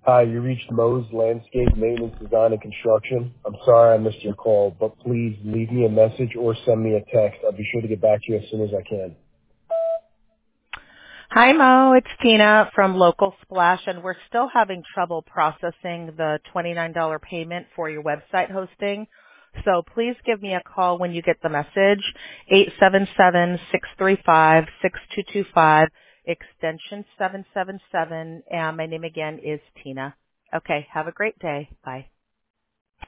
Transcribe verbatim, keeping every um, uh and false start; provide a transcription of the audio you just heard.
Hi, you reached Mo's Landscape Maintenance Design and Construction. I'm sorry I missed your call, but please leave me a message or send me a text. I'll be sure to get back to you as soon as I can. Hi, Mo. It's Tina from Local Splash, and we're still having trouble processing the twenty-nine dollars payment for your website hosting. So please give me a call when you get the message, eight seven seven, six three five, six two two five, extension seven seven seven, and my name again is Tina. Okay, have a great day. Bye.